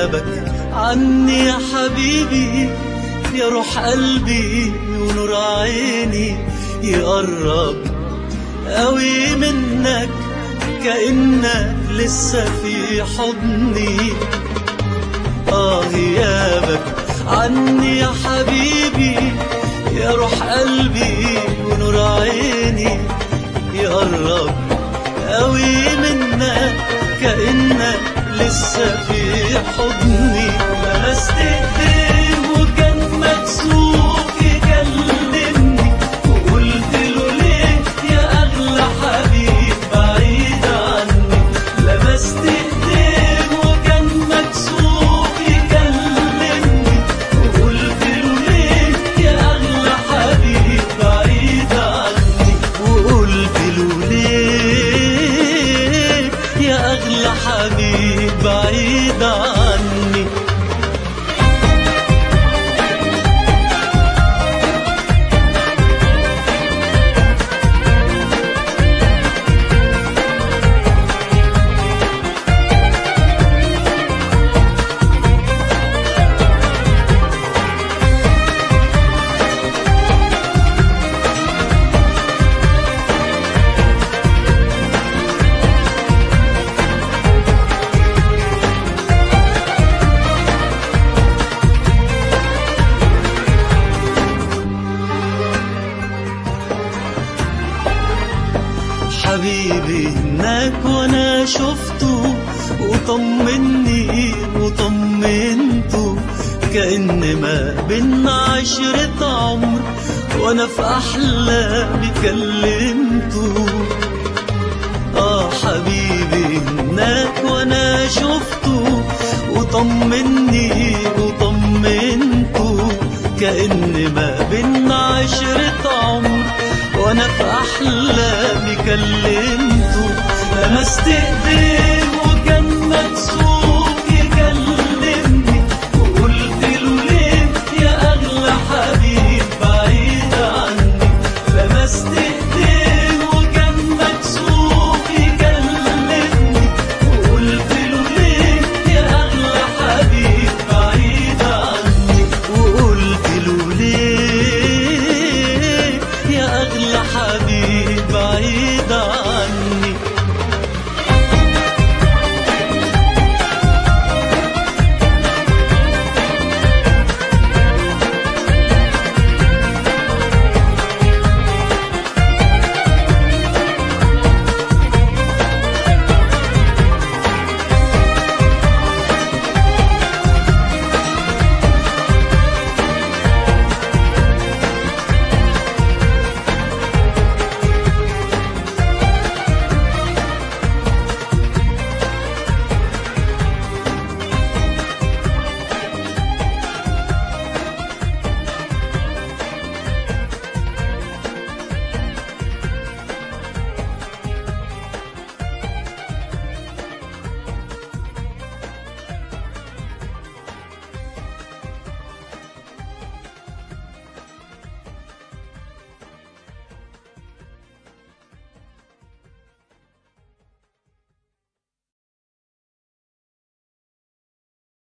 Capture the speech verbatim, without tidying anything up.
غيابك عني يا حبيبي يا روح قلبي ونور عيني يقرب قوي منك كأنك لسه في حضني. آه غيابك عني يا حبيبي يا روح قلبي ونور عيني يقرب قوي منك كأنك لسه في حضني. لمست ايديه وكان مكسوف يكلمني وقلت له ليه يا اغلى حبيب بعيد عني. لمست ايديه وكان مكسوف يكلمني وقلت له ليه يا اغلى حبيب بعيد عني. وقلت له ليه يا اغلى حبيب بعيد عني. حبيبي هناك وانا شفته وطمني وطمنته كأن ما بينا عشرة عمر وانا في احلامي كلمته. اه حبيبي هناك وانا شفته وطمني وطمنته كأن ما بينا عشرة عمر وانا في احلامي كلمته. لمست ايديه وكان مكسوف يكلمني وقلت له ليه يا اغلى حبيب بعيد عني. لمست ايديه وكان مكسوف يكلمني وقلت له ليه يا اغلى حبيب بعيد عني. وقلت له ليه يا اغلى حبيب